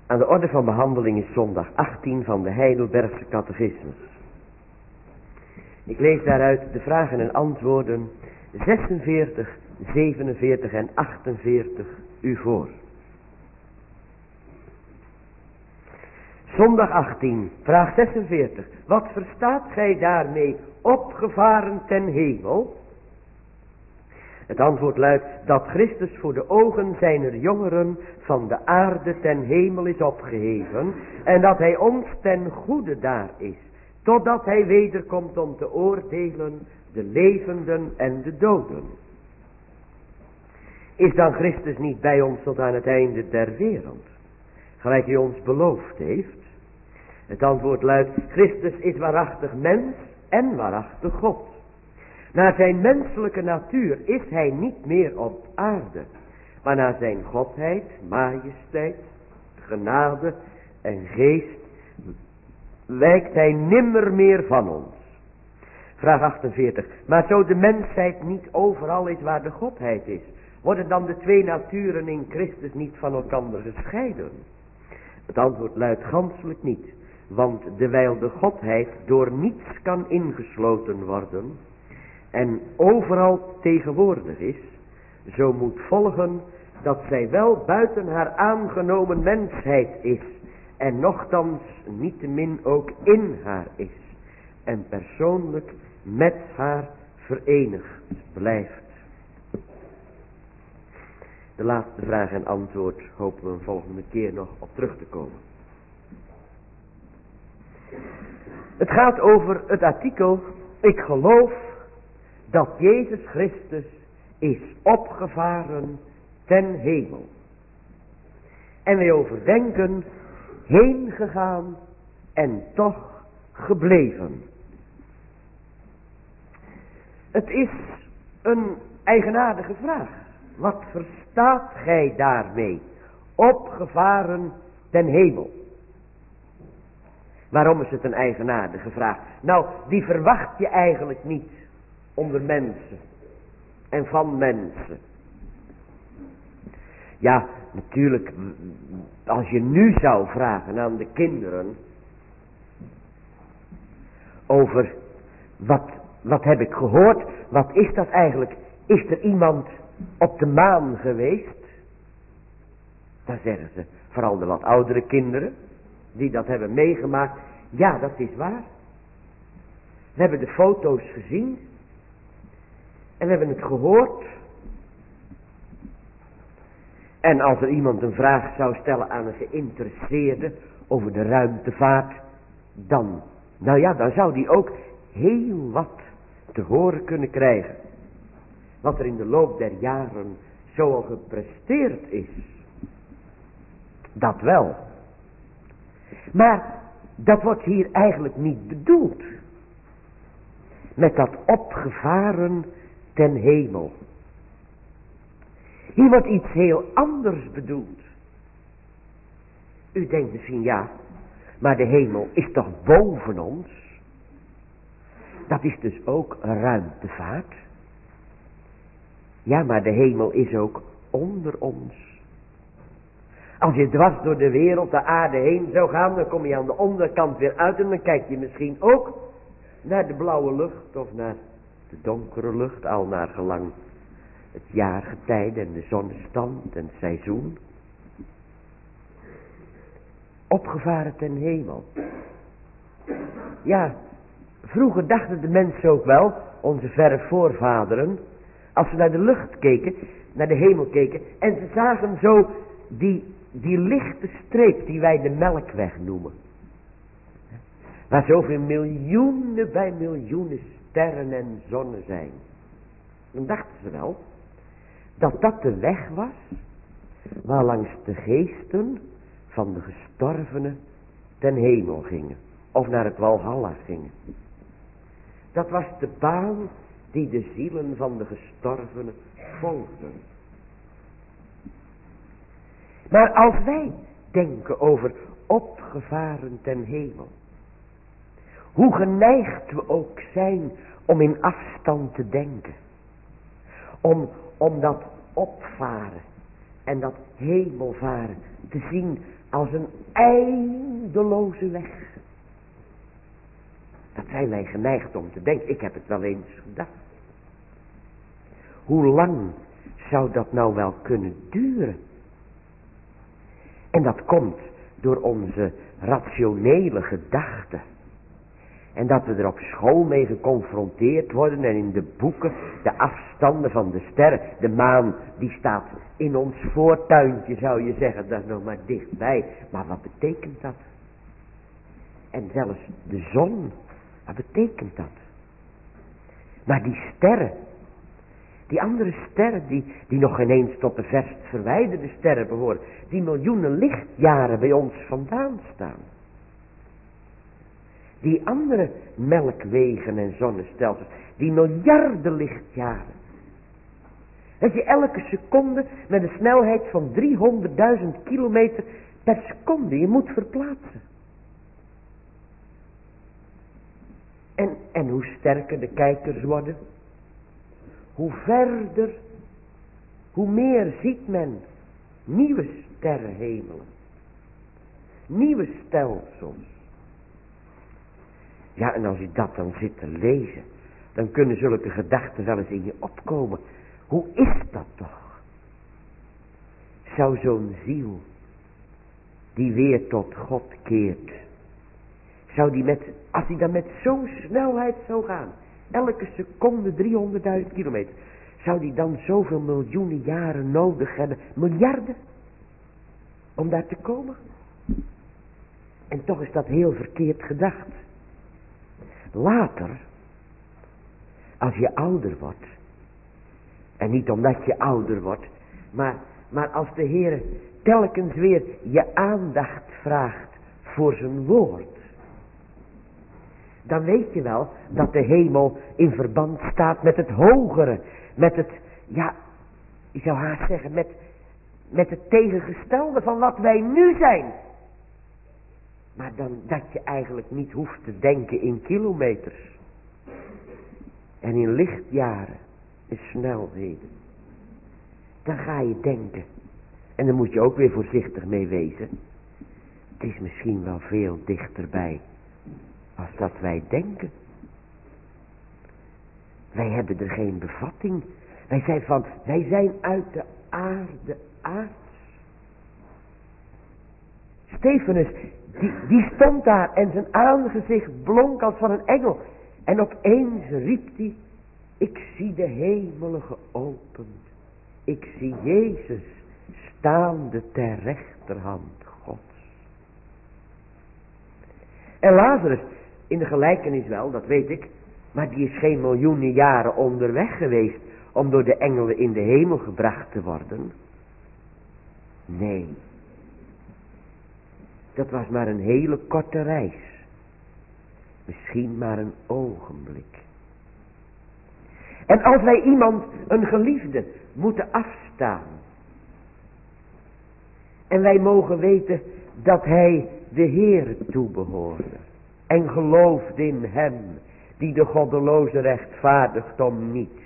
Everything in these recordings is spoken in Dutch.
Aan de orde van behandeling is zondag 18 van de Heidelbergse Catechismus. Ik lees daaruit de vragen en antwoorden 46, 47 en 48 u voor. Zondag 18, vraag 46. Wat verstaat gij daarmee opgevaren ten hemel? Het antwoord luidt dat Christus voor de ogen zijner jongeren van de aarde ten hemel is opgeheven en dat hij ons ten goede daar is, totdat hij wederkomt om te oordelen de levenden en de doden. Is dan Christus niet bij ons tot aan het einde der wereld, gelijk hij ons beloofd heeft? Het antwoord luidt, Christus is waarachtig mens en waarachtig God. Naar zijn menselijke natuur is hij niet meer op aarde, maar naar zijn godheid, majesteit, genade en geest wijkt hij nimmer meer van ons. Vraag 48. Maar zo de mensheid niet overal is waar de godheid is, worden dan de twee naturen in Christus niet van elkaar gescheiden? Het antwoord luidt ganselijk niet, want dewijl de godheid door niets kan ingesloten worden en overal tegenwoordig is, zo moet volgen dat zij wel buiten haar aangenomen mensheid is en nochtans niettemin ook in haar is en persoonlijk met haar verenigd blijft. De laatste vraag en antwoord hopen we een volgende keer nog op terug te komen. Het gaat over het artikel, ik geloof dat Jezus Christus is opgevaren ten hemel. En wij overdenken heen gegaan en toch gebleven. Het is een eigenaardige vraag. Wat verstaat gij daarmee? Opgevaren ten hemel. Waarom is het een eigenaardige vraag? Nou, die verwacht je eigenlijk niet onder mensen en van mensen. Ja, natuurlijk, als je nu zou vragen aan de kinderen over wat heb ik gehoord, wat is dat eigenlijk? Is er iemand op de maan geweest? Dan zeggen ze, vooral de wat oudere kinderen die dat hebben meegemaakt, ja, dat is waar. We hebben de foto's gezien en we hebben het gehoord. En als er iemand een vraag zou stellen aan een geïnteresseerde over de ruimtevaart, dan zou die ook heel wat te horen kunnen krijgen. Wat er in de loop der jaren zo al gepresteerd is. Dat wel. Maar dat wordt hier eigenlijk niet bedoeld. Met dat opgevaren ten hemel. Hier wordt iets heel anders bedoeld. U denkt misschien ja, maar de hemel is toch boven ons? Dat is dus ook ruimtevaart. Ja, maar de hemel is ook onder ons. Als je dwars door de wereld, de aarde heen zou gaan, dan kom je aan de onderkant weer uit en dan kijk je misschien ook naar de blauwe lucht of naar de donkere lucht, al naar gelang het jaargetijde en de zonnestand en het seizoen. Opgevaren ten hemel. Ja, vroeger dachten de mensen ook wel, onze verre voorvaderen, als ze naar de lucht keken, naar de hemel keken, en ze zagen zo die lichte streep die wij de Melkweg noemen. Waar zoveel miljoenen bij miljoenen sterren en zonnen zijn. Dan dachten ze wel dat dat de weg was waarlangs de geesten van de gestorvenen ten hemel gingen. Of naar het Walhalla gingen. Dat was de baan die de zielen van de gestorvenen volgden. Maar als wij denken over opgevaren ten hemel, hoe geneigd we ook zijn om in afstand te denken, om dat opvaren En dat hemelvaren te zien als een eindeloze weg. Dat zijn wij geneigd om te denken. Ik heb het wel eens gedacht. Hoe lang zou dat nou wel kunnen duren? En dat komt door onze rationele gedachten. En dat we er op school mee geconfronteerd worden en in de boeken de afstanden van de sterren. De maan die staat in ons voortuintje, zou je zeggen, dat is nog maar dichtbij. Maar wat betekent dat? En zelfs de zon, wat betekent dat? Maar die sterren, die andere sterren die nog ineens tot de verst verwijderde sterren behoren, die miljoenen lichtjaren bij ons vandaan staan. Die andere melkwegen en zonnestelsels, die miljarden lichtjaren. Dat je elke seconde met een snelheid van 300.000 kilometer per seconde je moet verplaatsen. En hoe sterker de kijkers worden, hoe verder, hoe meer ziet men nieuwe sterrenhemelen, nieuwe stelsels. Ja, en als je dat dan zit te lezen, dan kunnen zulke gedachten wel eens in je opkomen. Hoe is dat toch? Zou zo'n ziel, die weer tot God keert, zou die als die dan met zo'n snelheid zou gaan, elke seconde 300.000 kilometer, zou die dan zoveel miljoenen jaren nodig hebben, miljarden, om daar te komen? En toch is dat heel verkeerd gedacht. Later, als je ouder wordt, en niet omdat je ouder wordt, maar als de Heer telkens weer je aandacht vraagt voor zijn woord, dan weet je wel dat de hemel in verband staat met het hogere, met het, ja, ik zou haast zeggen, met het tegengestelde van wat wij nu zijn. Maar dan dat je eigenlijk niet hoeft te denken in kilometers. En in lichtjaren, in snelheden. Dan ga je denken. En daar moet je ook weer voorzichtig mee wezen. Het is misschien wel veel dichterbij als dat wij denken. Wij hebben er geen bevatting. Wij zijn uit de aarde aards. Stefanus, die stond daar en zijn aangezicht blonk als van een engel. En opeens riep hij, ik zie de hemelen geopend. Ik zie Jezus staande ter rechterhand Gods. En Lazarus, in de gelijkenis wel, dat weet ik, maar die is geen miljoenen jaren onderweg geweest om door de engelen in de hemel gebracht te worden. Nee. Dat was maar een hele korte reis. Misschien maar een ogenblik. En als wij iemand, een geliefde, moeten afstaan. En wij mogen weten dat hij de Heer toebehoorde. En gelooft in hem die de goddeloze rechtvaardigt om niet.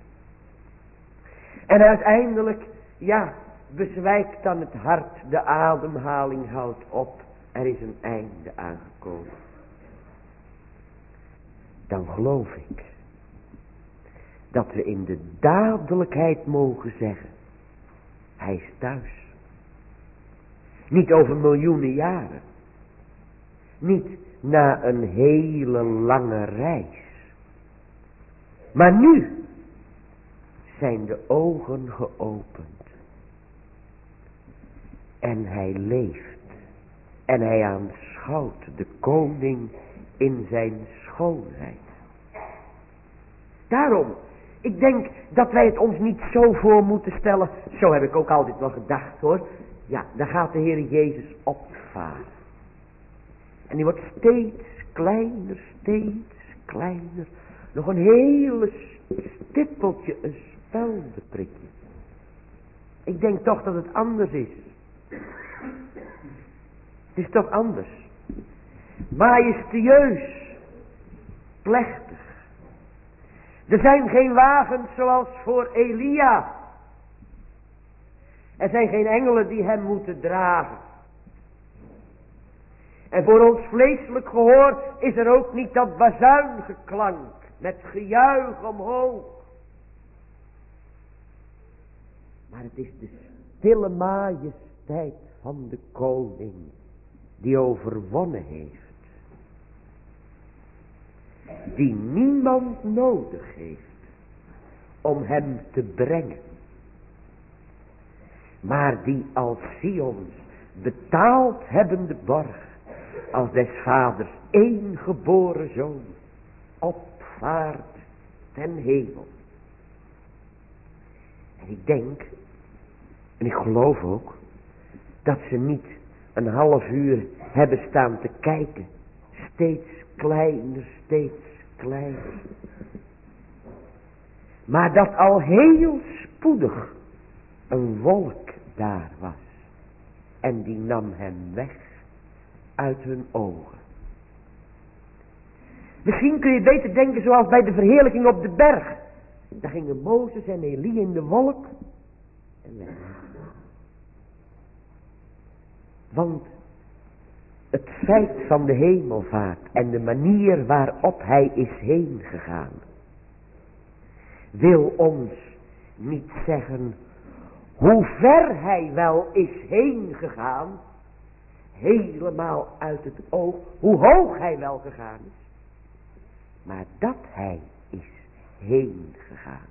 En uiteindelijk, ja, bezwijkt dan het hart, de ademhaling houdt op. Er is een einde aangekomen. Dan geloof ik dat we in de dadelijkheid mogen zeggen, hij is thuis. Niet over miljoenen jaren. Niet na een hele lange reis. Maar nu zijn de ogen geopend. En hij leeft. En hij aanschouwt de koning in zijn schoonheid. Daarom, ik denk dat wij het ons niet zo voor moeten stellen. Zo heb ik ook altijd wel gedacht hoor. Ja, dan gaat de Heer Jezus opvaren. En die wordt steeds kleiner, steeds kleiner. Nog een hele stippeltje, een speldenprikje. Ik denk toch dat het anders is. Het is toch anders. Majestueus. Plechtig. Er zijn geen wagens zoals voor Elia. Er zijn geen engelen die hem moeten dragen. En voor ons vleeselijk gehoor is er ook niet dat bazuingeklank met gejuich omhoog. Maar het is de stille majesteit van de koning die overwonnen heeft. Die niemand nodig heeft om hem te brengen. Maar die als Sions betaald hebbende borg, als des vaders één geboren zoon, opvaart ten hemel. En ik denk, en ik geloof ook, dat ze niet een half uur hebben staan te kijken. Steeds kleiner, steeds kleiner. Maar dat al heel spoedig een wolk daar was. En die nam hem weg uit hun ogen. Misschien kun je beter denken zoals bij de verheerlijking op de berg. Daar gingen Mozes en Elie in de wolk en weg. Want het feit van de hemelvaart en de manier waarop hij is heen gegaan, wil ons niet zeggen hoe ver hij wel is heen gegaan, helemaal uit het oog, hoe hoog hij wel gegaan is, maar dat hij is heen gegaan.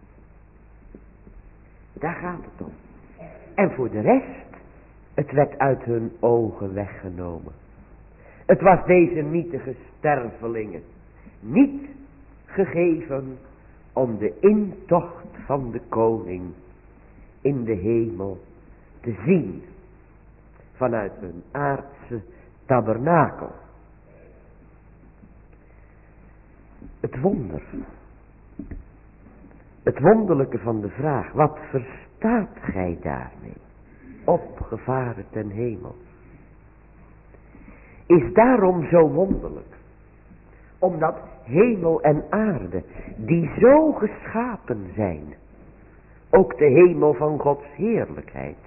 Daar gaat het om. En voor de rest, het werd uit hun ogen weggenomen. Het was deze nietige stervelingen niet gegeven om de intocht van de koning in de hemel te zien vanuit hun aardse tabernakel. Het wonder, het wonderlijke van de vraag, wat verstaat gij daarmee? Opgevaren ten hemel. Is daarom zo wonderlijk. Omdat hemel en aarde, die zo geschapen zijn, ook de hemel van Gods heerlijkheid.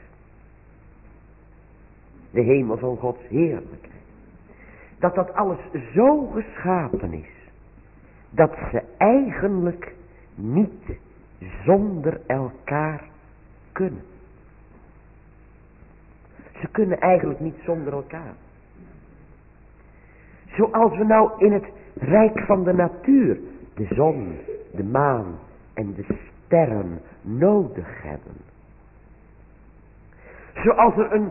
De hemel van Gods heerlijkheid. Dat alles zo geschapen is, dat ze eigenlijk niet zonder elkaar kunnen. Ze kunnen eigenlijk niet zonder elkaar. Zoals we nou in het rijk van de natuur de zon, de maan en de sterren nodig hebben. Zoals er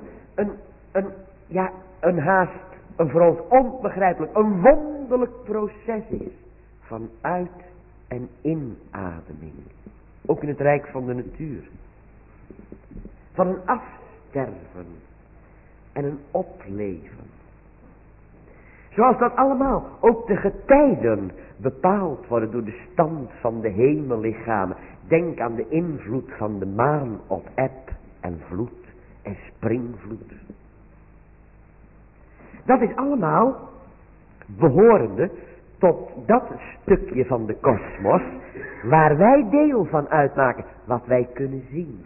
een haast, een voor ons onbegrijpelijk, een wonderlijk proces is van uit- en inademing. Ook in het rijk van de natuur. Van een afsterven en een opleven. Zoals dat allemaal, ook de getijden bepaald worden door de stand van de hemellichamen. Denk aan de invloed van de maan op eb en vloed en springvloed. Dat is allemaal behorende tot dat stukje van de kosmos waar wij deel van uitmaken, wat wij kunnen zien.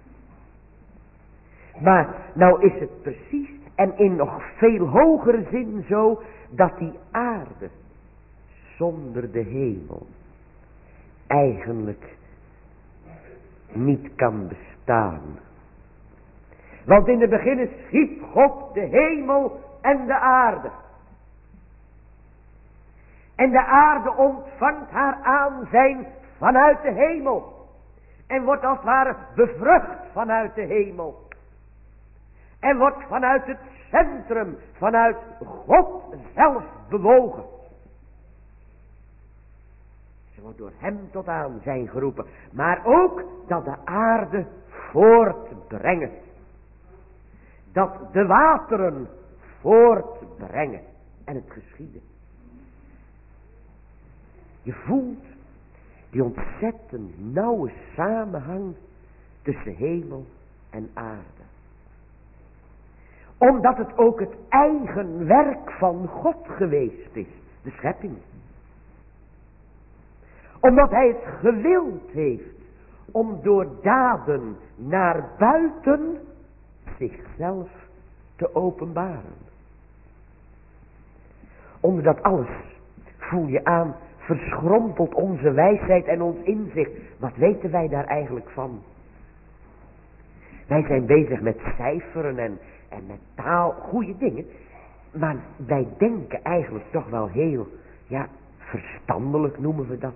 Maar nou is het precies en in nog veel hogere zin zo dat die aarde zonder de hemel eigenlijk niet kan bestaan. Want in het begin schiep God de hemel en de aarde. En de aarde ontvangt haar aanzijn vanuit de hemel. En wordt als het ware bevrucht vanuit de hemel. En wordt vanuit het centrum, vanuit God zelf bewogen. Ze wordt door hem tot aanzijn geroepen. Maar ook dat de aarde voortbrengen. Dat de wateren voortbrengen. En het geschieden. Je voelt die ontzettend nauwe samenhang tussen hemel en aarde. Omdat het ook het eigen werk van God geweest is. De schepping. Omdat hij het gewild heeft om door daden naar buiten zichzelf te openbaren. Onder dat alles voel je aan, verschrompelt onze wijsheid en ons inzicht. Wat weten wij daar eigenlijk van? Wij zijn bezig met cijferen en met taal, goede dingen. Maar wij denken eigenlijk toch wel heel, verstandelijk noemen we dat.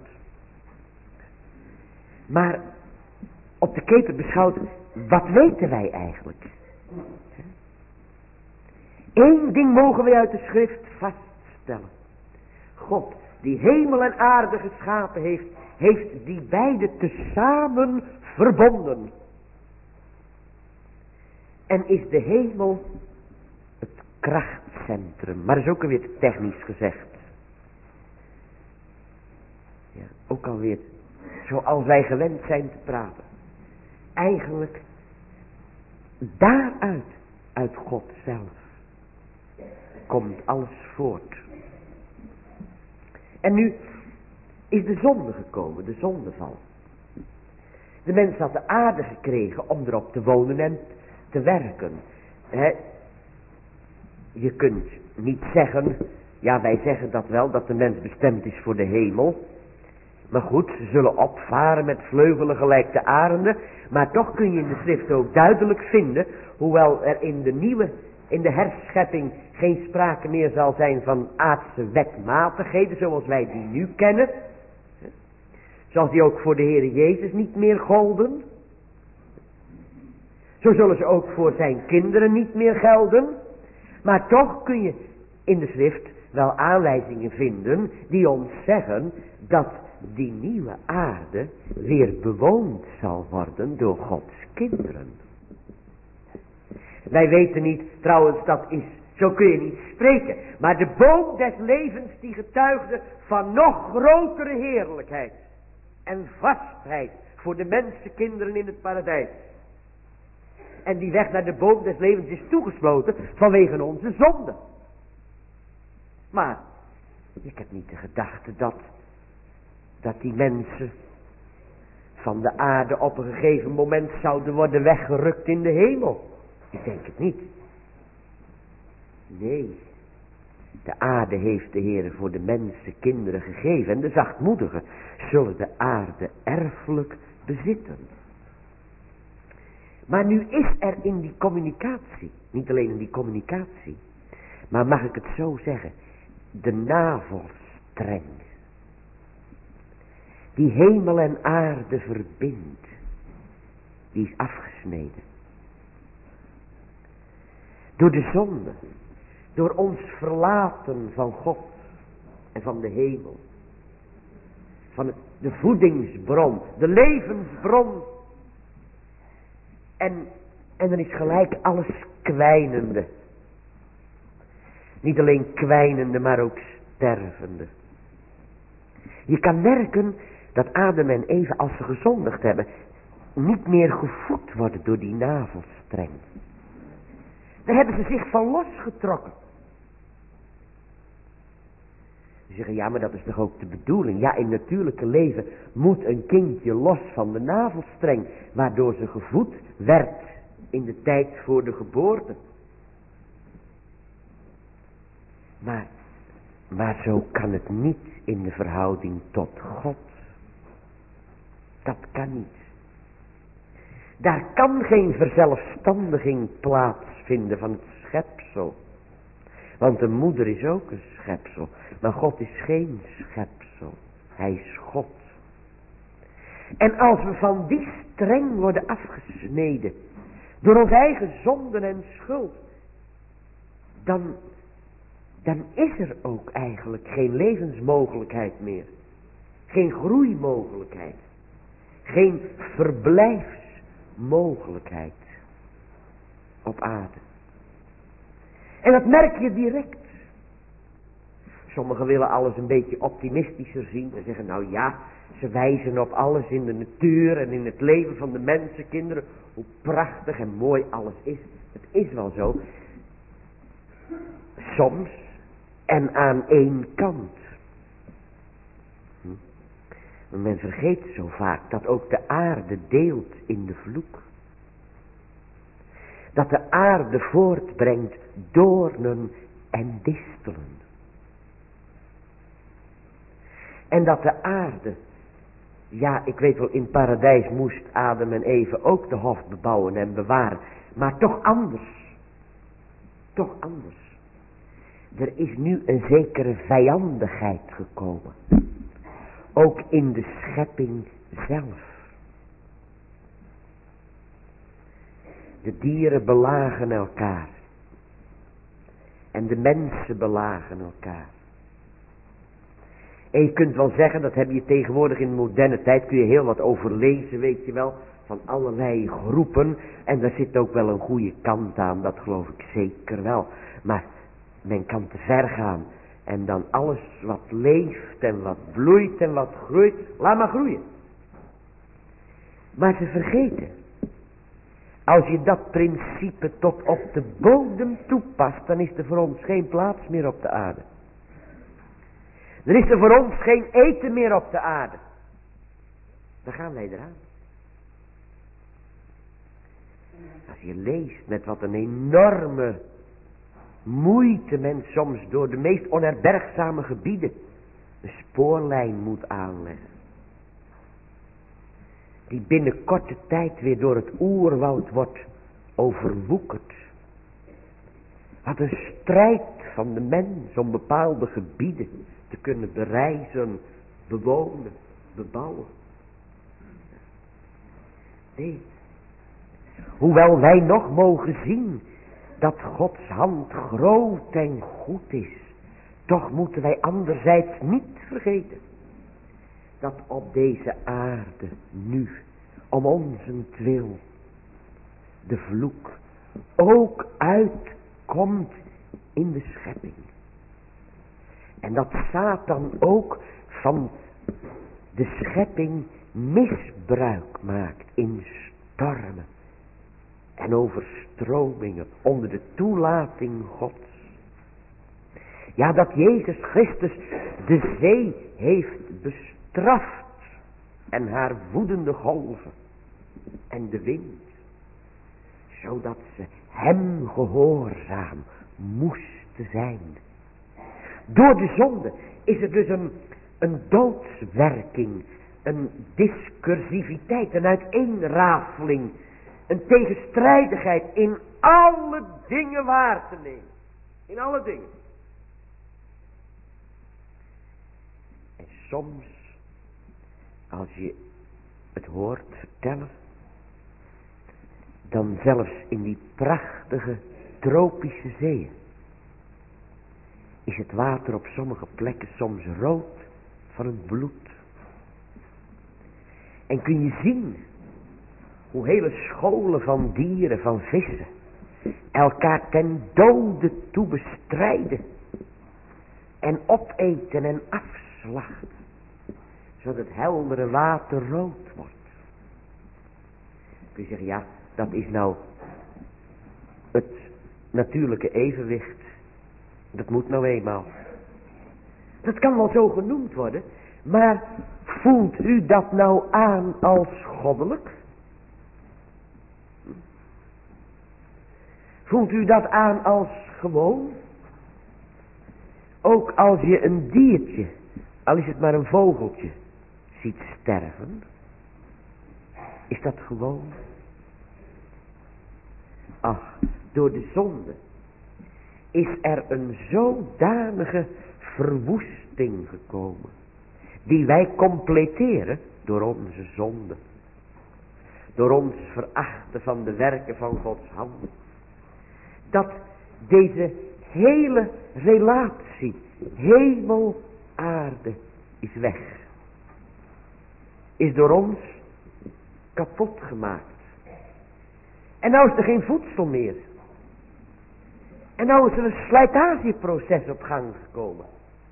Maar op de keper beschouwd, wat weten wij eigenlijk? Eén ding mogen wij uit de schrift vaststellen. God, die hemel en aarde geschapen heeft die beide tezamen verbonden. En is de hemel het krachtcentrum, maar is ook alweer technisch gezegd. Ja, ook alweer zoals wij gewend zijn te praten. Eigenlijk daaruit, uit God zelf, komt alles voort. En nu is de zonde gekomen, de zondeval. De mens had de aarde gekregen om erop te wonen en te werken. Je kunt niet zeggen, wij zeggen dat wel, dat de mens bestemd is voor de hemel. Maar goed, ze zullen opvaren met vleugelen gelijk de arenden. Maar toch kun je in de schrift ook duidelijk vinden, hoewel er in de herschepping geen sprake meer zal zijn van aardse wetmatigheden zoals wij die nu kennen. Zoals die ook voor de Heere Jezus niet meer golden. Zo zullen ze ook voor zijn kinderen niet meer gelden. Maar toch kun je in de schrift wel aanwijzingen vinden die ons zeggen dat die nieuwe aarde weer bewoond zal worden door Gods kinderen. Wij weten niet, trouwens dat is, zo kun je niet spreken, maar de boom des levens die getuigde van nog grotere heerlijkheid en vastheid voor de mensenkinderen in het paradijs. En die weg naar de boom des levens is toegesloten vanwege onze zonde. Maar ik heb niet de gedachte dat die mensen van de aarde op een gegeven moment zouden worden weggerukt in de hemel. Ik denk het niet. Nee, de aarde heeft de Heere voor de mensen kinderen gegeven en de zachtmoedigen zullen de aarde erfelijk bezitten. Maar nu is er in die communicatie, niet alleen in die communicatie, maar mag ik het zo zeggen, de navelstreng die hemel en aarde verbindt, die is afgesneden. Door de zonde, door ons verlaten van God en van de hemel, van de voedingsbron, de levensbron. En er is gelijk alles kwijnende. Niet alleen kwijnende, maar ook stervende. Je kan merken dat Adam en Eva, als ze gezondigd hebben, niet meer gevoed worden door die navelstreng. Daar hebben ze zich van losgetrokken. Ze zeggen, ja, maar dat is toch ook de bedoeling. Ja, in natuurlijke leven moet een kindje los van de navelstreng, waardoor ze gevoed werd in de tijd voor de geboorte. Maar zo kan het niet in de verhouding tot God. Dat kan niet. Daar kan geen verzelfstandiging plaatsvinden van het schepsel. Want een moeder is ook een schepsel. Maar God is geen schepsel. Hij is God. En als we van die streng worden afgesneden, door onze eigen zonden en schuld, dan is er ook eigenlijk geen levensmogelijkheid meer. Geen groeimogelijkheid. Geen verblijfsmogelijkheid op aarde. En dat merk je direct. Sommigen willen alles een beetje optimistischer zien. En zeggen, nou ja, ze wijzen op alles in de natuur en in het leven van de mensenkinderen. Hoe prachtig en mooi alles is. Het is wel zo. Soms en aan één kant. Maar men vergeet zo vaak dat ook de aarde deelt in de vloek. Dat de aarde voortbrengt doornen en distelen. En dat de aarde, ja, ik weet wel, in het paradijs moest Adam en Eva ook de hof bebouwen en bewaren. Maar toch anders. Toch anders. Er is nu een zekere vijandigheid gekomen. Ook in de schepping zelf. De dieren belagen elkaar. En de mensen belagen elkaar. En je kunt wel zeggen, dat heb je tegenwoordig in de moderne tijd, kun je heel wat over lezen, weet je wel, van allerlei groepen. En daar zit ook wel een goede kant aan, dat geloof ik zeker wel. Maar men kan te ver gaan. En dan alles wat leeft en wat bloeit en wat groeit, laat maar groeien. Maar ze vergeten. Als je dat principe tot op de bodem toepast, dan is er voor ons geen plaats meer op de aarde. Er is er voor ons geen eten meer op de aarde. Dan gaan wij eraan. Als je leest met wat een enorme moeite men soms door de meest onherbergzame gebieden een spoorlijn moet aanleggen. Die binnen korte tijd weer door het oerwoud wordt overwoekerd. Wat een strijd van de mens om bepaalde gebieden te kunnen bereizen, bewonen, bebouwen. Nee. Hoewel wij nog mogen zien dat Gods hand groot en goed is, toch moeten wij anderzijds niet vergeten dat op deze aarde nu, om onzentwil, de vloek ook uitkomt in de schepping. En dat Satan ook van de schepping misbruik maakt in stormen en overstromingen onder de toelating Gods. Ja, dat Jezus Christus de zee heeft bestraft en haar woedende golven en de wind, zodat ze hem gehoorzaam moesten zijn. Door de zonde is er dus een doodswerking, een discursiviteit, een uiteenrafeling, een tegenstrijdigheid in alle dingen waar te nemen. In alle dingen. En soms, als je het hoort vertellen, dan zelfs in die prachtige tropische zeeën, is het water op sommige plekken soms rood van het bloed. En kun je zien hoe hele scholen van dieren, van vissen, elkaar ten dode toe bestrijden en opeten en afslachten, zodat het heldere water rood wordt. Kun je zeggen, ja, dat is nou het natuurlijke evenwicht. Dat moet nou eenmaal. Dat kan wel zo genoemd worden, maar voelt u dat nou aan als goddelijk? Voelt u dat aan als gewoon? Ook als je een diertje, al is het maar een vogeltje, ziet sterven, is dat gewoon? Ach, door de zonde is er een zodanige verwoesting gekomen, die wij completeren door onze zonde, door ons verachten van de werken van Gods hand, dat deze hele relatie, hemel, aarde, is weg, is door ons kapot gemaakt. En nou is er geen voedsel meer. En nou is er een slijtageproces op gang gekomen.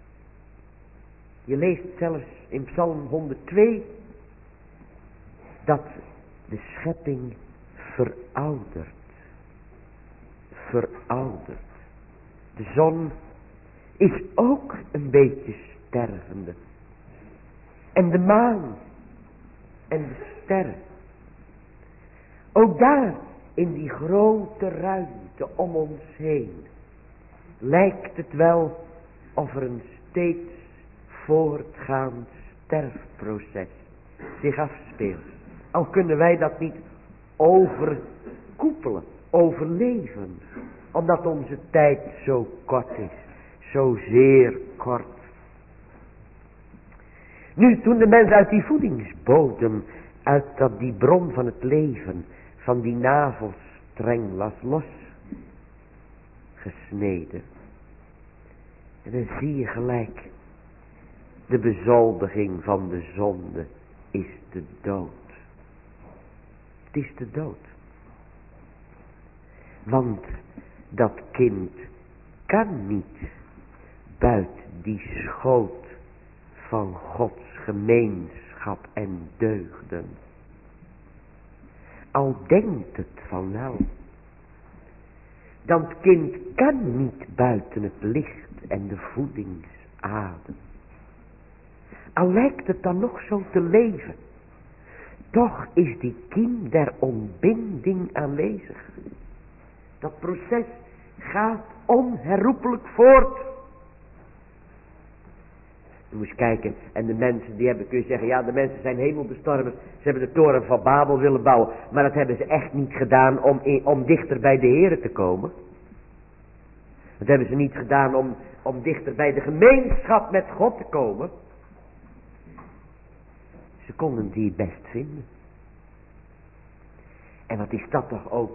Je leest zelfs in Psalm 102 dat de schepping veroudert. Veroudert. De zon is ook een beetje stervende. En de maan en de sterren. Ook daar in die grote ruimte om ons heen, lijkt het wel of er een steeds voortgaand sterfproces zich afspeelt. Al kunnen wij dat niet overkoepelen, overleven, omdat onze tijd zo kort is, zo zeer kort. Nu, toen de mens uit die voedingsbodem, uit die bron van het leven, van die navelstreng was losgesneden, en dan zie je gelijk, de bezoldiging van de zonde is de dood. Het is de dood. Want dat kind kan niet buiten die schoot van Gods gemeenschap en deugden. Al denkt het van wel. Dat kind kan niet buiten het licht en de voedingsadem. Al lijkt het dan nog zo te leven, toch is die kiem der ontbinding aanwezig. Dat proces gaat onherroepelijk voort. Je moet kijken, en de mensen die hebben, kun je zeggen, ja, de mensen zijn hemelbestormers. Ze hebben de toren van Babel willen bouwen, maar dat hebben ze echt niet gedaan om dichter bij de Heere te komen. Dat hebben ze niet gedaan om dichter bij de gemeenschap met God te komen. Ze konden het hier best vinden. En wat is dat toch ook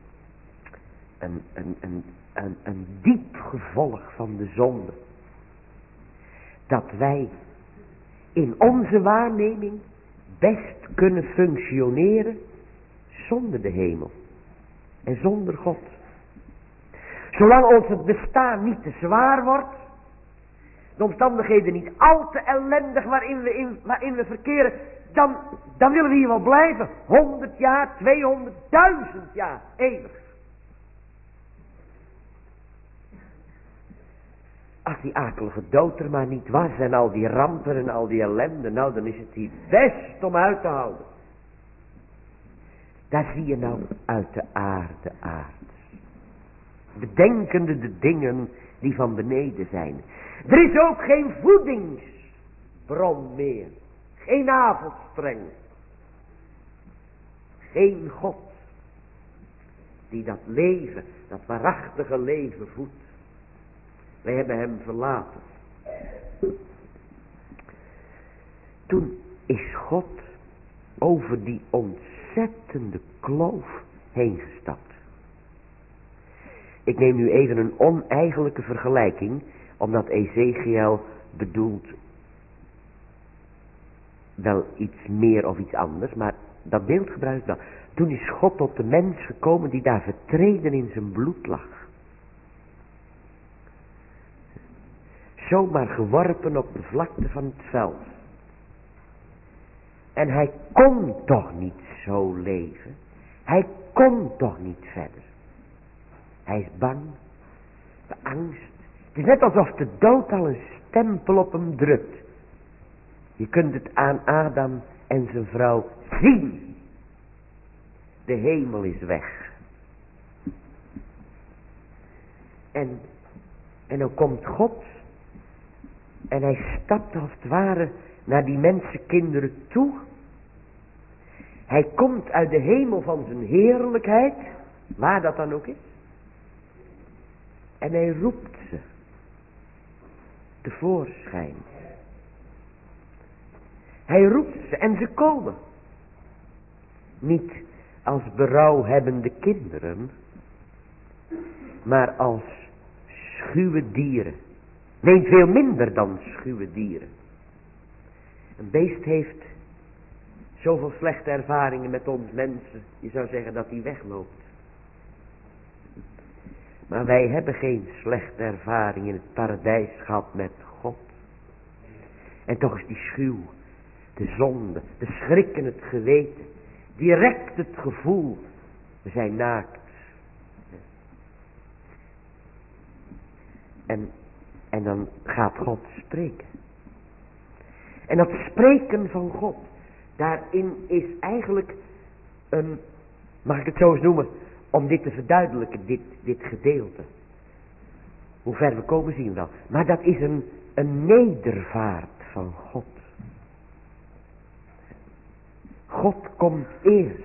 een diep gevolg van de zonde. Dat wij in onze waarneming best kunnen functioneren zonder de hemel en zonder God. Zolang ons het bestaan niet te zwaar wordt, de omstandigheden niet al te ellendig waarin we verkeren, dan willen we hier wel blijven. 100 jaar, 200.000 jaar, eeuwig. Als die akelige dood er maar niet was en al die rampen en al die ellende, nou dan is het hier best om uit te houden. Daar zie je nou uit de aarde aard. Bedenkende de dingen die van beneden zijn. Er is ook geen voedingsbron meer. Geen navelstreng. Geen God. Die dat leven, dat waarachtige leven voedt. Wij hebben hem verlaten. Toen is God over die ontzettende kloof heen gestapt. Ik neem nu even een oneigenlijke vergelijking, omdat Ezekiel bedoelt wel iets meer of iets anders, maar dat beeld gebruikt wel. Toen is God tot de mens gekomen die daar vertreden in zijn bloed lag. Zomaar geworpen op de vlakte van het veld. En hij kon toch niet zo leven. Hij kon toch niet verder. Hij is bang, beangst. Het is net alsof de dood al een stempel op hem drukt. Je kunt het aan Adam en zijn vrouw zien. De hemel is weg. En dan komt God. En hij stapt als het ware naar die mensenkinderen toe. Hij komt uit de hemel van zijn heerlijkheid, waar dat dan ook is. En hij roept ze tevoorschijn. Hij roept ze en ze komen. Niet als berouwhebbende kinderen, maar als schuwe dieren. Nee, veel minder dan schuwe dieren. Een beest heeft zoveel slechte ervaringen met ons mensen. Je zou zeggen dat hij wegloopt. Maar wij hebben geen slechte ervaring in het paradijs gehad met God. En toch is die schuw, de zonde, de schrik in het geweten, direct het gevoel, we zijn naakt. En dan gaat God spreken. En dat spreken van God, daarin is eigenlijk een, mag ik het zo eens noemen, om dit te verduidelijken, dit gedeelte. Hoe ver we komen zien we wel. Maar dat is een nedervaart van God. God komt eerst.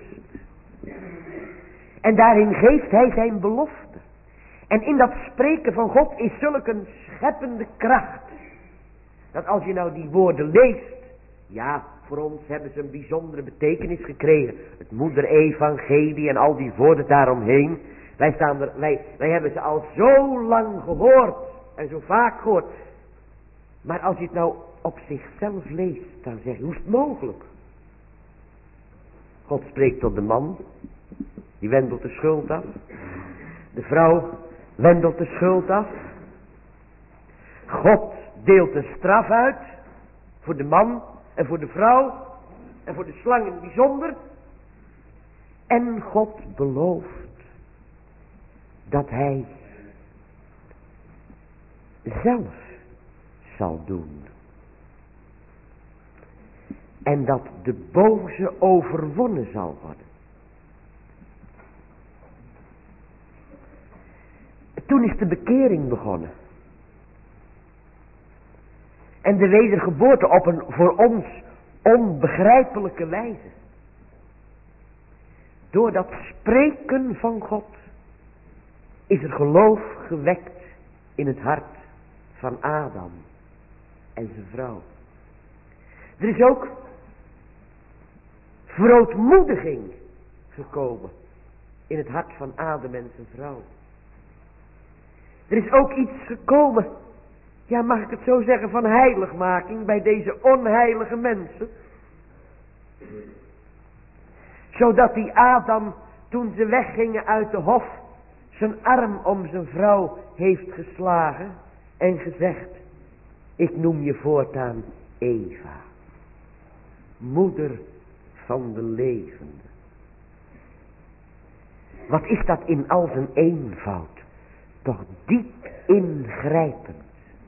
En daarin geeft hij zijn belofte. En in dat spreken van God is zulk een scheppende kracht. Dat als je nou die woorden leest. Ja, voor ons hebben ze een bijzondere betekenis gekregen. Het moederevangelie en al die woorden daaromheen. Wij hebben ze al zo lang gehoord. En zo vaak gehoord. Maar als je het nou op zichzelf leest. Dan zeg je, hoe is het mogelijk? God spreekt tot de man. Die wendelt de schuld af. De vrouw wendelt de schuld af. God deelt de straf uit. Voor de man en voor de vrouw. En voor de slang in het bijzonder. En God belooft. Dat hij zelf zal doen. En dat de boze overwonnen zal worden. Toen is de bekering begonnen. En de wedergeboorte op een voor ons onbegrijpelijke wijze. Door dat spreken van God is er geloof gewekt in het hart van Adam en zijn vrouw. Er is ook verootmoediging gekomen in het hart van Adam en zijn vrouw. Er is ook iets gekomen, ja, mag ik het zo zeggen, van heiligmaking bij deze onheilige mensen. Zodat die Adam, toen ze weggingen uit de hof, zijn arm om zijn vrouw heeft geslagen en gezegd: ik noem je voortaan Eva, moeder van de levende. Wat is dat in al zijn eenvoud? Toch diep ingrijpend.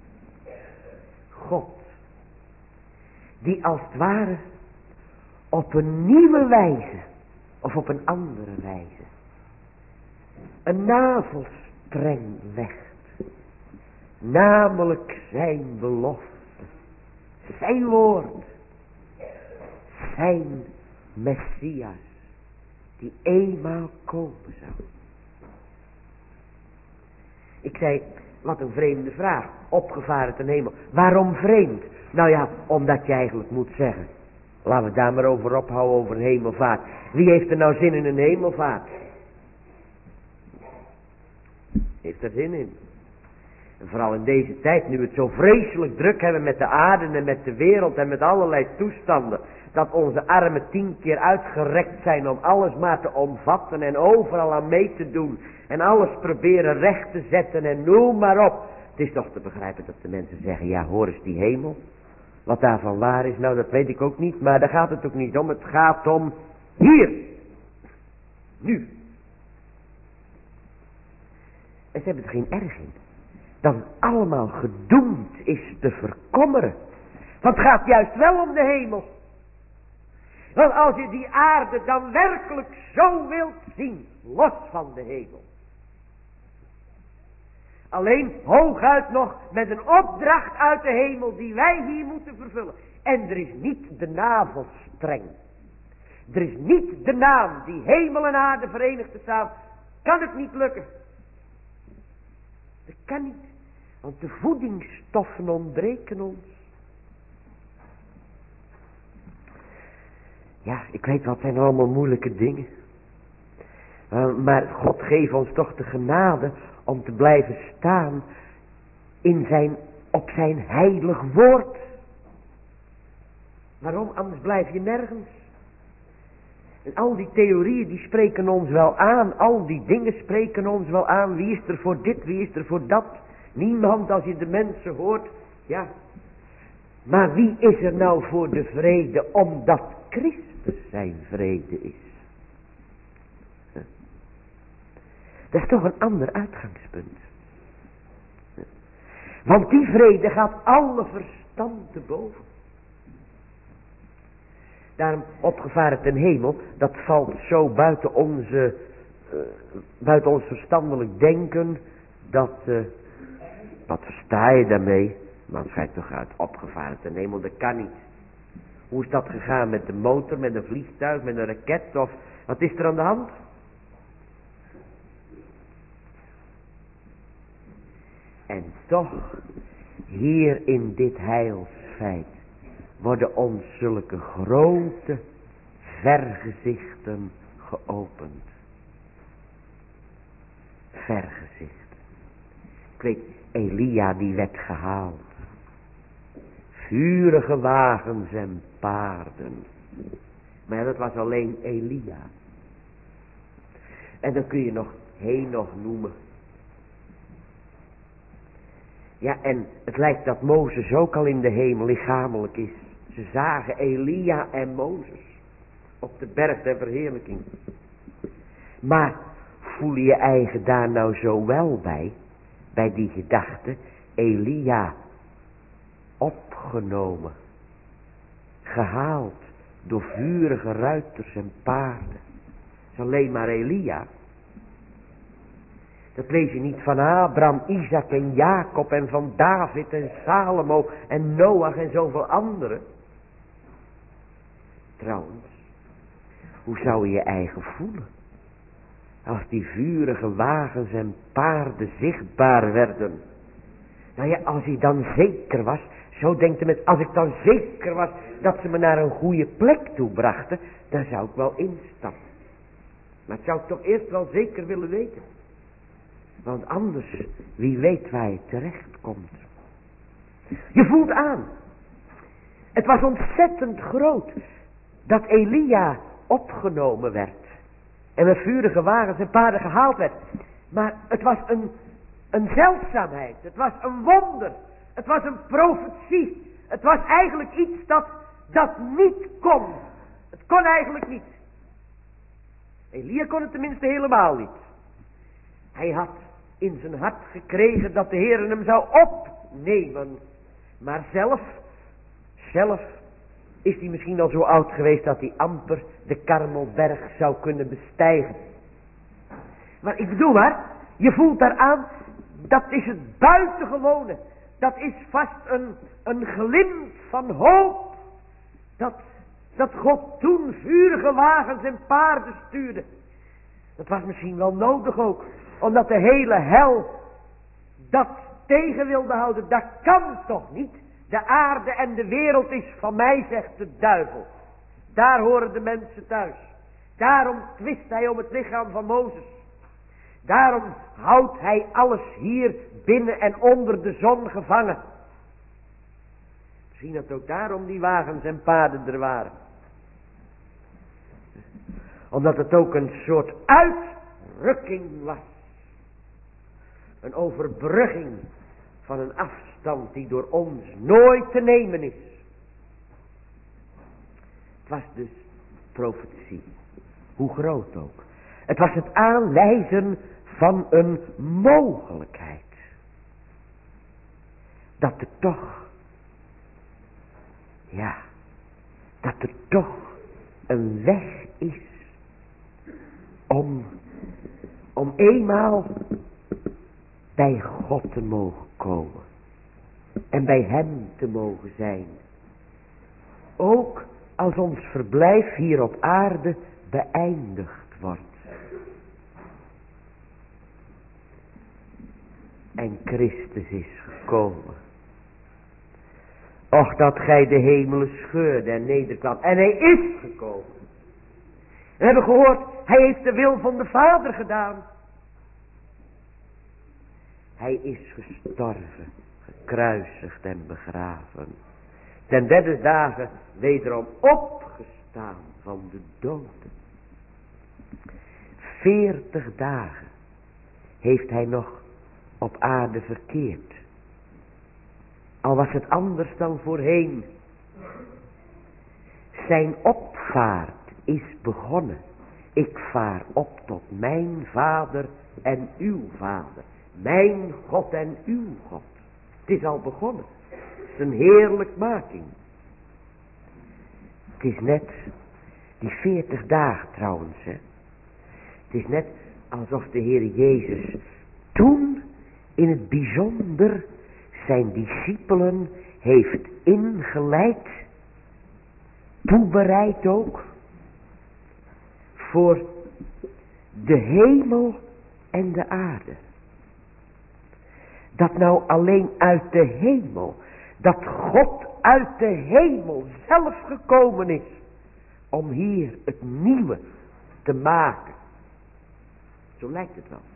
God, die als het ware op een nieuwe wijze, of op een andere wijze, een navelstreng legt. Namelijk zijn belofte, zijn woord, zijn Messias, die eenmaal komen zou. Ik zei, wat een vreemde vraag, opgevaren ten hemel. Waarom vreemd? Nou ja, omdat je eigenlijk moet zeggen, laten we het daar maar over ophouden, over een hemelvaart. Wie heeft er nou zin in een hemelvaart? Heeft er zin in? En vooral in deze tijd, nu we het zo vreselijk druk hebben met de aarde en met de wereld en met allerlei toestanden, dat onze armen 10 keer uitgerekt zijn om alles maar te omvatten en overal aan mee te doen en alles proberen recht te zetten en noem maar op. Het is toch te begrijpen dat de mensen zeggen, ja, hoor eens die hemel. Wat daarvan waar is, nou dat weet ik ook niet, maar daar gaat het ook niet om. Het gaat om hier. Nu. En ze hebben er geen erg in. Dat het allemaal gedoemd is te verkommeren. Want het gaat juist wel om de hemel. Want als je die aarde dan werkelijk zo wilt zien, los van de hemel. Alleen hooguit nog met een opdracht uit de hemel die wij hier moeten vervullen. En er is niet de navelstreng. Er is niet de naam die hemel en aarde verenigd te staan. Kan het niet lukken. Dat kan niet. Want de voedingsstoffen ontbreken ons. Ja, ik weet wat zijn allemaal moeilijke dingen. Maar God geeft ons toch de genade om te blijven staan op zijn heilig woord. Waarom? Anders blijf je nergens. En al die theorieën die spreken ons wel aan. Al die dingen spreken ons wel aan. Wie is er voor dit, wie is er voor dat? Niemand als je de mensen hoort. Ja. Maar wie is er nou voor de vrede omdat Christus zijn vrede is? Dat is toch een ander uitgangspunt. Want die vrede gaat alle verstand te boven. Daarom opgevaren ten hemel, dat valt zo buiten onze buiten ons verstandelijk denken, wat versta je daarmee? Man schijnt toch uit opgevaren ten hemel, dat kan niet. Hoe is dat gegaan met de motor, met een vliegtuig, met een raket, of wat is er aan de hand? En toch, hier in dit heilsfeit, worden ons zulke grote vergezichten geopend. Vergezichten. Ik weet, Elia die werd gehaald. Vurige wagens en paarden. Maar ja, dat was alleen Elia. En dan kun je nog Henoch noemen. Ja, en het lijkt dat Mozes ook al in de hemel lichamelijk is. Ze zagen Elia en Mozes op de berg der verheerlijking. Maar voel je eigen daar nou zo wel bij die gedachte, Elia opgenomen, gehaald door vurige ruiters en paarden. Het is alleen maar Elia. Dat lees je niet van Abraham, Isaac en Jacob en van David en Salomo en Noach en zoveel anderen. Trouwens, hoe zou je je eigen voelen als die vurige wagens en paarden zichtbaar werden? Nou ja, als hij dan zeker was, zo denkt hij met, als ik dan zeker was dat ze me naar een goede plek toe brachten, dan zou ik wel instappen. Maar dat zou ik toch eerst wel zeker willen weten. Want anders, wie weet waar je terecht komt. Je voelt aan. Het was ontzettend groot dat Elia opgenomen werd. En met vurige wagens en paarden gehaald werd. Maar het was een zeldzaamheid. Het was een wonder. Het was een profetie. Het was eigenlijk iets dat niet kon. Het kon eigenlijk niet. Elia kon het tenminste helemaal niet. Hij had in zijn hart gekregen dat de Heer hem zou opnemen. Maar zelf is hij misschien al zo oud geweest dat hij amper de Karmelberg zou kunnen bestijgen. Maar ik bedoel maar, je voelt daaraan, dat is het buitengewone. Dat is vast een glimp van hoop. Dat God toen vurige wagens en paarden stuurde. Dat was misschien wel nodig ook. Omdat de hele hel dat tegen wilde houden. Dat kan toch niet. De aarde en de wereld is van mij, zegt de duivel. Daar horen de mensen thuis. Daarom twist hij om het lichaam van Mozes. Daarom houdt hij alles hier binnen en onder de zon gevangen. Misschien dat ook daarom die wagens en paarden er waren. Omdat het ook een soort uitrukking was. Een overbrugging van een afstand die door ons nooit te nemen is. Het was dus profetie. Hoe groot ook. Het was het aanwijzen van een mogelijkheid. Dat er toch, dat er toch een weg is om eenmaal bij God te mogen komen. En bij hem te mogen zijn. Ook als ons verblijf hier op aarde beëindigd wordt. En Christus is gekomen. Och, dat gij de hemelen scheurde en nederkwam. En hij is gekomen. We hebben gehoord, hij heeft de wil van de Vader gedaan. Hij is gestorven, gekruisigd en begraven. Ten derde dagen wederom opgestaan van de doden. 40 dagen heeft hij nog op aarde verkeerd. Al was het anders dan voorheen. Zijn opvaart is begonnen. Ik vaar op tot mijn Vader en uw Vader. Mijn God en uw God. Het is al begonnen. Het is een heerlijkmaking. Het is net die 40 dagen trouwens. Hè. Het is net alsof de Heer Jezus toen in het bijzonder zijn discipelen heeft ingeleid, toebereid ook, voor de hemel en de aarde. Dat nou alleen uit de hemel, dat God uit de hemel zelf gekomen is om hier het nieuwe te maken. Zo lijkt het wel.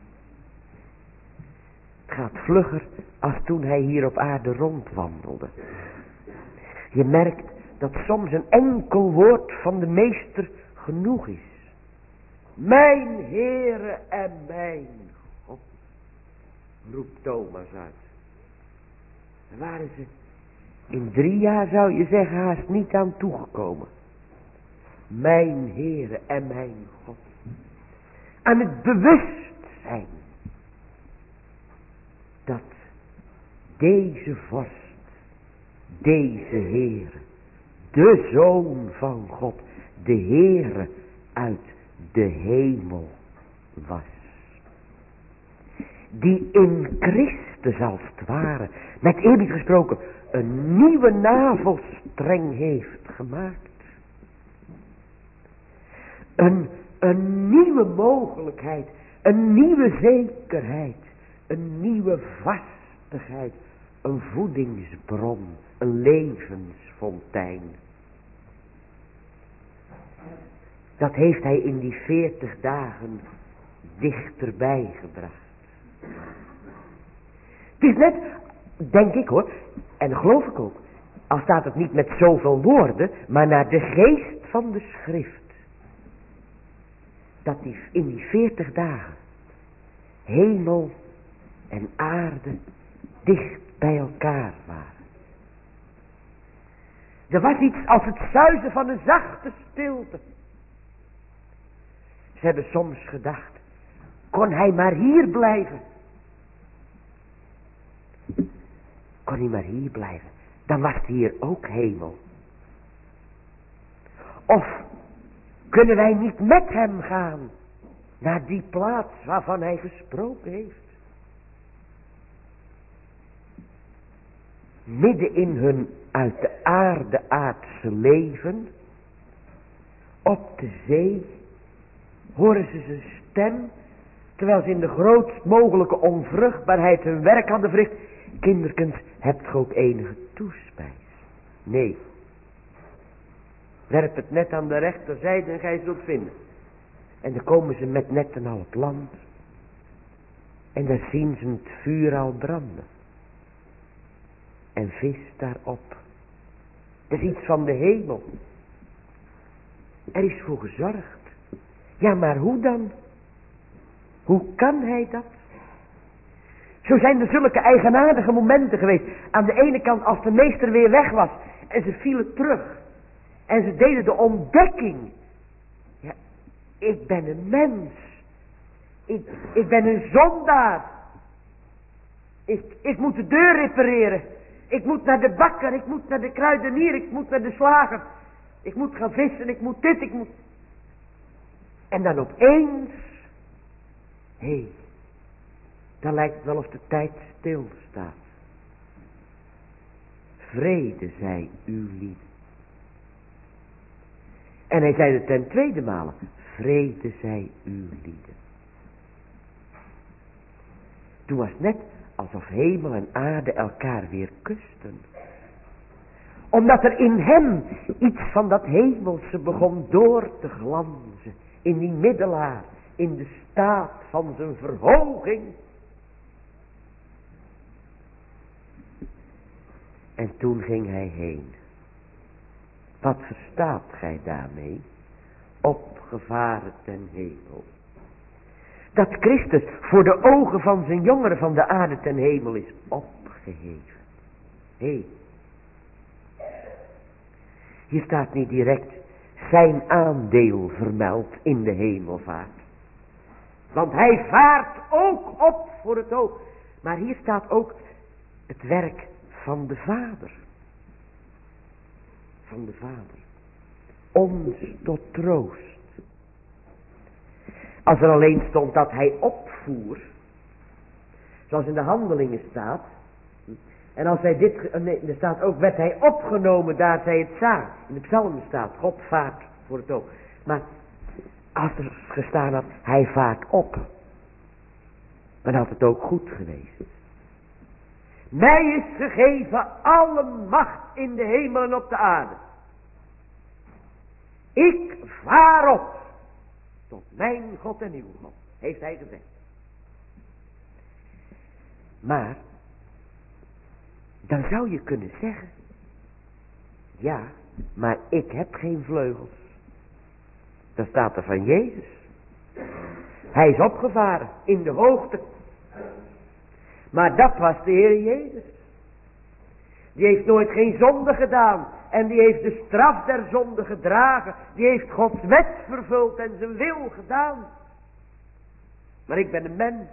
Het gaat vlugger als toen hij hier op aarde rondwandelde. Je merkt dat soms een enkel woord van de meester genoeg is. Mijn Heere en mijn God, roept Thomas uit. Daar waren ze in 3 jaar, zou je zeggen, haast niet aan toegekomen. Mijn Heere en mijn God. Aan het bewustzijn dat deze vorst, deze Heere, de Zoon van God, de Heere uit de hemel was. Die in Christus als het ware, met eerbied gesproken, een nieuwe navelstreng heeft gemaakt. Een nieuwe mogelijkheid, een nieuwe zekerheid, een nieuwe vastigheid, een voedingsbron, een levensfontein. Dat heeft hij in die 40 dagen dichterbij gebracht. Het is net, denk ik hoor, en dat geloof ik ook, al staat het niet met zoveel woorden, maar naar de geest van de schrift. Dat die in die 40 dagen hemel en aarde dicht bij elkaar waren. Er was iets als het suizen van een zachte stilte. Ze hebben soms gedacht, kon hij maar hier blijven. Kon hij maar hier blijven, dan was het hier ook hemel. Of kunnen wij niet met hem gaan naar die plaats waarvan hij gesproken heeft? Midden in hun uit de aarde aardse leven, op de zee, horen ze zijn stem, terwijl ze in de grootst mogelijke onvruchtbaarheid hun werk hadden verricht. Kinderkens, hebt ge ook enige toespijs? Nee. Werp het net aan de rechterzijde en gij zult vinden. En dan komen ze met netten al op land. En dan zien ze het vuur al branden. En vis daarop. Dat is iets van de hemel. Er is voor gezorgd. Ja, maar hoe dan? Hoe kan hij dat? Zo zijn er zulke eigenaardige momenten geweest. Aan de ene kant als de meester weer weg was. En ze vielen terug. En ze deden de ontdekking. Ja, ik ben een mens. Ik ben een zondaar. Ik moet de deur repareren. Ik moet naar de bakker. Ik moet naar de kruidenier. Ik moet naar de slager. Ik moet gaan vissen. Ik moet dit. Ik moet... En dan opeens. Hé. Dan lijkt het wel of de tijd stilstaat. Vrede zij uw lied. En hij zei het ten tweede male. Vrede zij uw lieden. Toen was het net alsof hemel en aarde elkaar weer kusten. Omdat er in hem iets van dat hemelse begon door te glanzen. In die middelaar. In de staat van zijn verhoging. En toen ging hij heen. Wat verstaat gij daarmee? Opgevaren ten hemel. Dat Christus voor de ogen van zijn jongeren van de aarde ten hemel is opgeheven. Hé. Hier staat niet direct zijn aandeel vermeld in de hemelvaart. Want hij vaart ook op voor het oog. Maar hier staat ook het werk van de Vader. Van de Vader. Ons tot troost. Als er alleen stond dat hij opvoer, zoals in de Handelingen staat. En als hij er staat ook, werd hij opgenomen daar zij het zagen. In de psalmen staat, God vaart voor het oog. Maar als er gestaan had, hij vaart op, dan had het ook goed geweest. Mij is gegeven alle macht in de hemel en op de aarde. Ik vaar op tot mijn God en uw God, heeft hij gezegd. Maar dan zou je kunnen zeggen, ja, maar ik heb geen vleugels. Dan staat er van Jezus. Hij is opgevaren in de hoogte. Maar dat was de Heer Jezus. Die heeft nooit geen zonde gedaan. En die heeft de straf der zonde gedragen. Die heeft Gods wet vervuld en zijn wil gedaan. Maar ik ben een mens.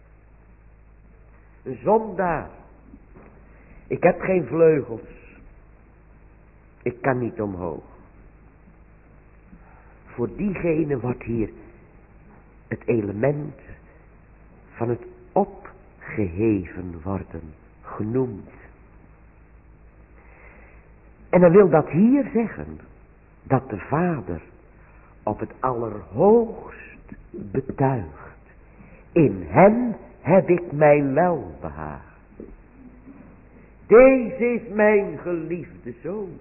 Een zondaar. Ik heb geen vleugels. Ik kan niet omhoog. Voor diegene wordt hier het element van het opgeheven worden genoemd. En dan wil dat hier zeggen dat de Vader op het allerhoogst betuigt. In hem heb ik mijn welbehagen. Deze is mijn geliefde zoon.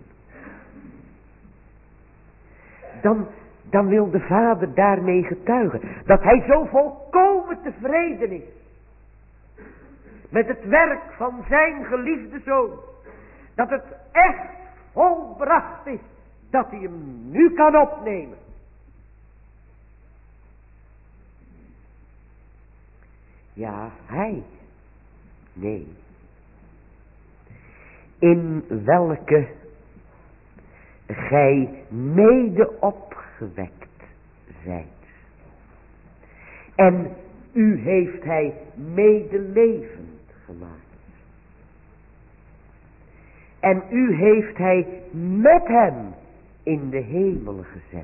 Dan wil de Vader daarmee getuigen dat hij zo volkomen tevreden is met het werk van zijn geliefde zoon, dat het echt volbracht is, dat hij hem nu kan opnemen. Ja, hij. Nee. In welke gij mede opgewekt zijt. En u heeft hij medelevend gemaakt. En u heeft hij met hem in de hemel gezet.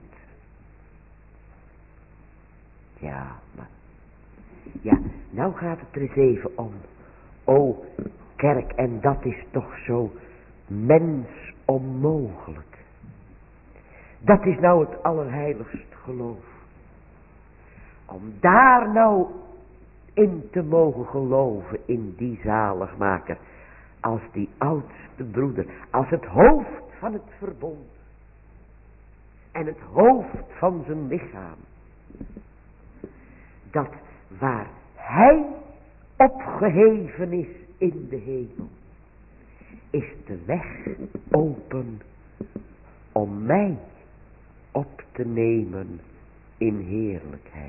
Ja, maar. Ja, nou gaat het er eens even om. O, kerk, en dat is toch zo mens onmogelijk. Dat is nou het allerheiligst geloof. Om daar nou in te mogen geloven, in die zaligmaker, als die oudste broeder, als het hoofd van het verbond en het hoofd van zijn lichaam, dat waar hij opgeheven is in de hemel, is de weg open om mij op te nemen in heerlijkheid.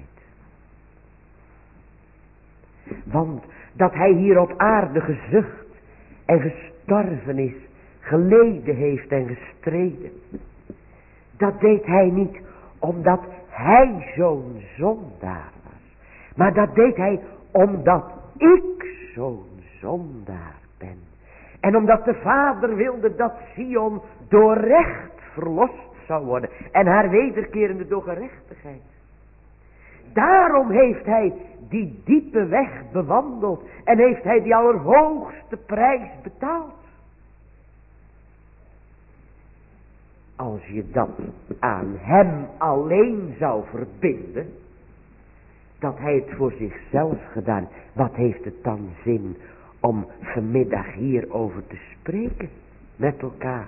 Want dat hij hier op aarde gezucht en gestorven is, geleden heeft en gestreden, dat deed hij niet omdat hij zo'n zondaar was, maar dat deed hij omdat ik zo'n zondaar ben. En omdat de Vader wilde dat Sion door recht verlost zou worden en haar wederkerende door gerechtigheid. Daarom heeft hij die diepe weg bewandeld en heeft hij die allerhoogste prijs betaald. Als je dat aan hem alleen zou verbinden, dat hij het voor zichzelf gedaan, wat heeft het dan zin om vanmiddag hierover te spreken met elkaar?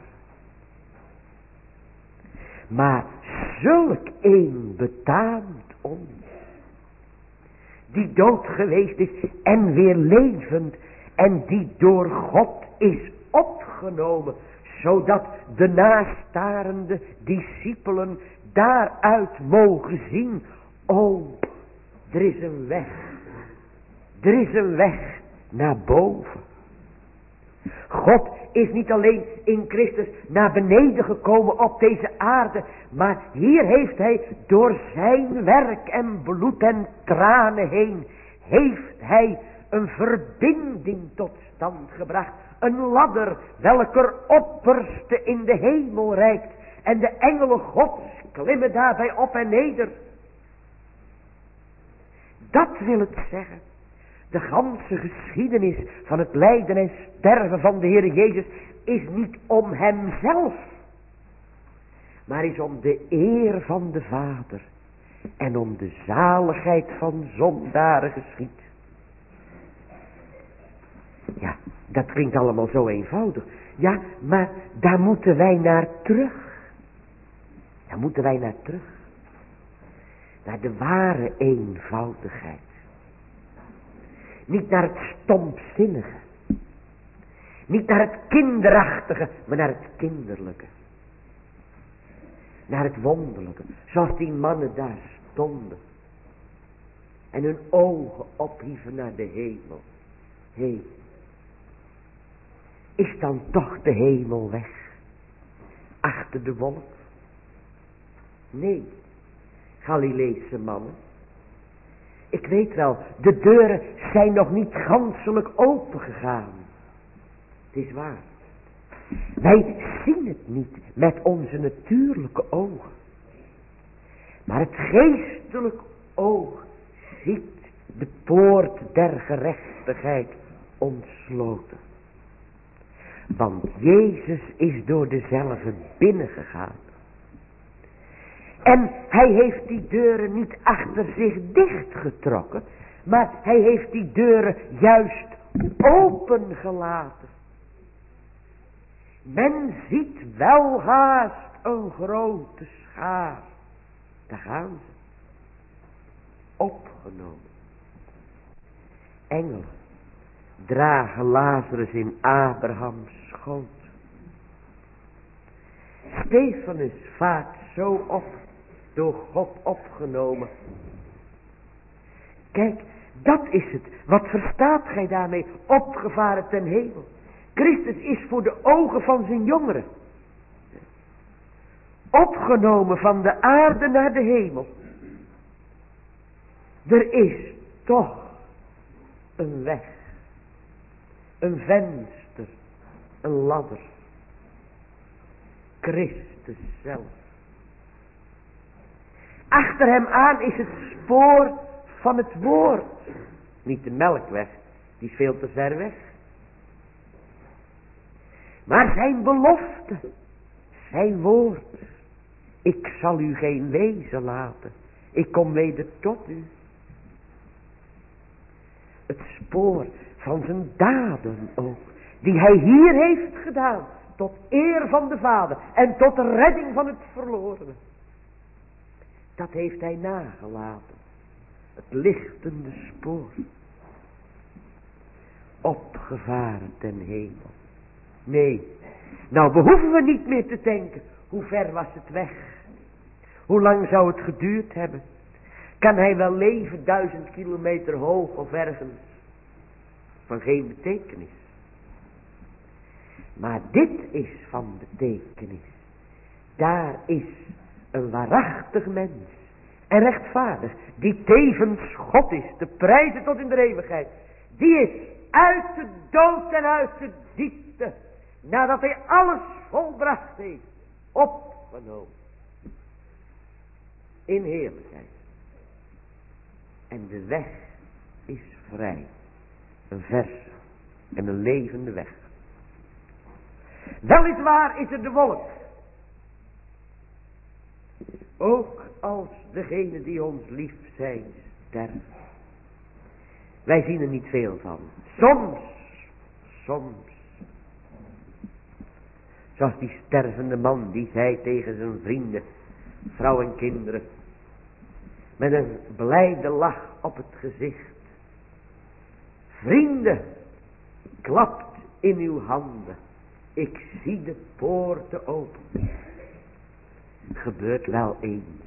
Maar zulk een betaamt ons, die dood geweest is en weer levend, en die door God is opgenomen, zodat de nastarende discipelen daaruit mogen zien, oh, er is een weg. Er is een weg naar boven. God is niet alleen in Christus naar beneden gekomen op deze aarde, maar hier heeft hij door zijn werk en bloed en tranen heen, heeft hij een verbinding tot stand gebracht. Een ladder welker opperste in de hemel reikt en de engelen Gods klimmen daarbij op en neder. Dat wil het zeggen. De ganse geschiedenis van het lijden en sterven van de Heer Jezus is niet om hemzelf, maar is om de eer van de Vader en om de zaligheid van zondaren geschied. Ja, dat klinkt allemaal zo eenvoudig. Ja, maar daar moeten wij naar terug. Daar moeten wij naar terug. Naar de ware eenvoudigheid. Niet naar het stompzinnige. Niet naar het kinderachtige, maar naar het kinderlijke. Naar het wonderlijke. Zoals die mannen daar stonden. En hun ogen ophieven naar de hemel. Hé, is dan toch de hemel weg? Achter de wolk? Nee, Galileese mannen. Ik weet wel, de deuren zijn nog niet ganselijk opengegaan. Het is waar. Wij zien het niet met onze natuurlijke ogen. Maar het geestelijk oog ziet de poort der gerechtigheid ontsloten. Want Jezus is door dezelfde binnengegaan. En hij heeft die deuren niet achter zich dichtgetrokken, maar hij heeft die deuren juist opengelaten. Men ziet wel haast een grote schaar. Daar gaan ze. Opgenomen. Engelen dragen Lazarus in Abrahams schoot. Stefanus vaart zo op, door God opgenomen. Kijk, dat is het. Wat verstaat gij daarmee? Opgevaren ten hemel. Christus is voor de ogen van zijn jongeren opgenomen van de aarde naar de hemel. Er is toch een weg, een venster, een ladder. Christus zelf. Achter hem aan is het spoor van het woord. Niet de melkweg, die is veel te ver weg. Maar zijn belofte, zijn woord. Ik zal u geen wezen laten. Ik kom weder tot u. Het spoor van zijn daden ook. Die hij hier heeft gedaan. Tot eer van de Vader. En tot de redding van het verlorene. Dat heeft hij nagelaten. Het lichtende spoor. Opgevaren ten hemel. Nee, nou behoeven we niet meer te denken. Hoe ver was het weg? Hoe lang zou het geduurd hebben? Kan hij wel leven 1000 kilometer hoog of ergens? Van geen betekenis. Maar dit is van betekenis. Daar is een waarachtig mens. En rechtvaardig. Die tevens God is. Te prijzen tot in de eeuwigheid. Die is uit de dood en uit de diepte. Nadat hij alles volbracht heeft. Opgenomen. In heerlijkheid. En de weg is vrij. Een verse en een levende weg. Weliswaar is er de wolk. Ook als degene die ons lief zijn sterven. Wij zien er niet veel van. Soms. Zoals die stervende man die zei tegen zijn vrienden, vrouw en kinderen. Met een blijde lach op het gezicht. Vrienden, klapt in uw handen. Ik zie de poorten open. Gebeurt wel eens.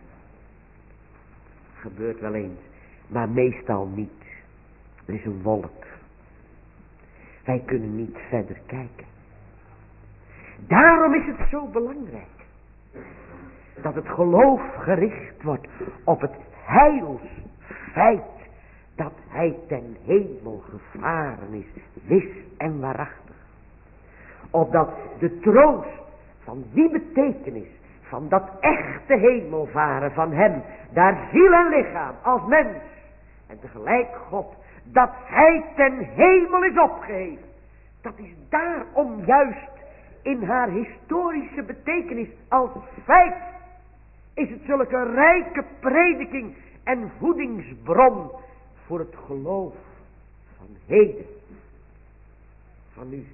Gebeurt wel eens. Maar meestal niet. Er is een wolk. Wij kunnen niet verder kijken. Daarom is het zo belangrijk. Dat het geloof gericht wordt op het heilsfeit. Dat hij ten hemel gevaren is. Wis en waarachtig. Opdat de troost van die betekenis. Van dat echte hemelvaren van hem. Daar ziel en lichaam als mens en tegelijk God, dat hij ten hemel is opgeheven. Dat is daarom juist in haar historische betekenis als feit, is het zulke rijke prediking en voedingsbron voor het geloof van heden, van nu.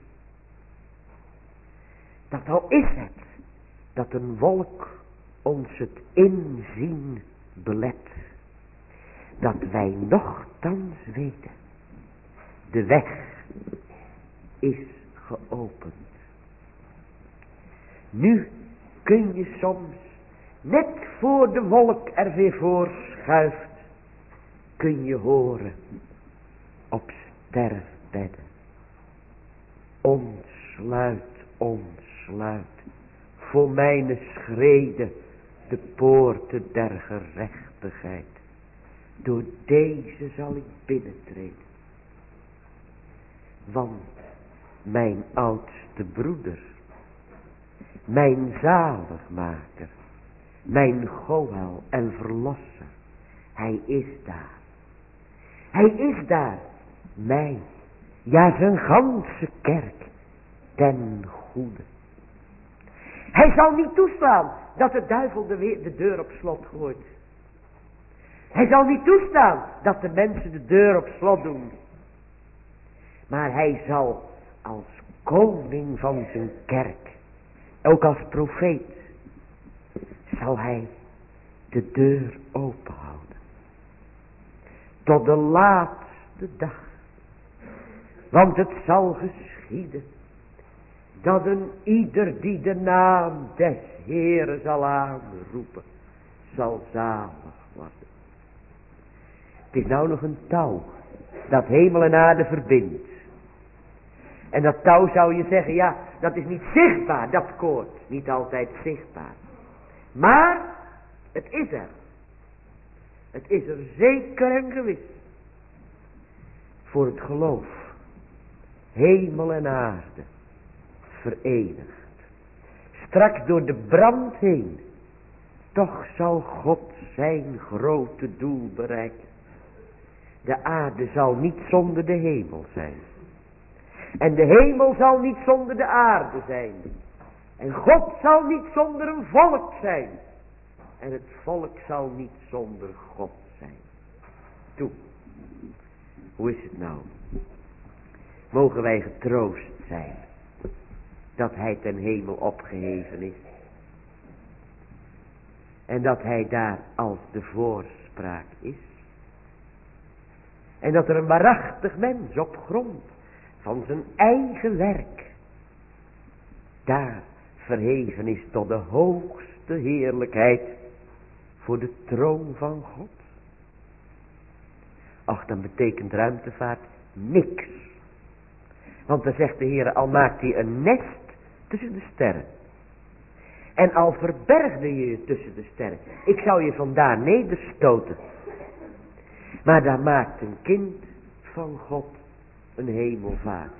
Dat al is het dat een wolk ons het inzien belet, dat wij nochtans weten, de weg is geopend. Nu kun je soms, net voor de wolk er weer voor schuift, kun je horen op sterfbedden: ontsluit, ontsluit, voor mijn schreden de poorten der gerechtigheid. Door deze zal ik binnentreden. Want mijn oudste broeder, mijn zaligmaker, mijn Goël en verlosser, hij is daar. Hij is daar, mij, ja zijn ganse kerk, ten goede. Hij zal niet toestaan dat de duivel de deur op slot gooit. Hij zal niet toestaan dat de mensen de deur op slot doen. Maar hij zal als koning van zijn kerk, ook als profeet, zal hij de deur open houden. Tot de laatste dag. Want het zal geschieden dat een ieder die de naam des Heeren zal aanroepen, zal zalig worden. Het is nou nog een touw dat hemel en aarde verbindt. En dat touw zou je zeggen, ja, dat is niet zichtbaar, dat koord. Niet altijd zichtbaar. Maar het is er. Het is er zeker en gewis. Voor het geloof. Hemel en aarde. Verenigd. Straks door de brand heen. Toch zal God zijn grote doel bereiken. De aarde zal niet zonder de hemel zijn. En de hemel zal niet zonder de aarde zijn. En God zal niet zonder een volk zijn. En het volk zal niet zonder God zijn. Toe. Hoe is het nou? Mogen wij getroost zijn dat hij ten hemel opgeheven is. En dat hij daar als de voorspraak is. En dat er een waarachtig mens op grond van zijn eigen werk daar verheven is tot de hoogste heerlijkheid voor de troon van God. Ach, dan betekent ruimtevaart niks. Want dan zegt de Heer, al maakt hij een nest tussen de sterren. En al verbergde je je tussen de sterren, ik zou je vandaar nederstoten. Maar daar maakt een kind van God een hemelvaart.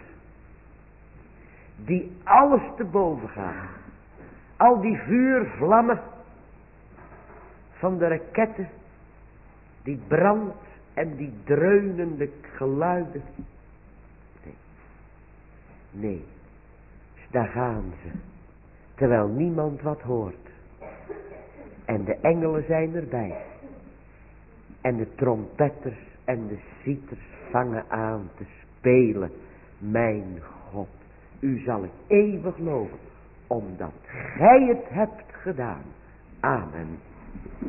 Die alles te boven gaat. Al die vuurvlammen van de raketten, die brand en die dreunende geluiden. Nee, daar gaan ze, terwijl niemand wat hoort. En de engelen zijn erbij. En de trompetters en de cieters vangen aan te spelen. Mijn God, u zal ik eeuwig loven, omdat gij het hebt gedaan. Amen.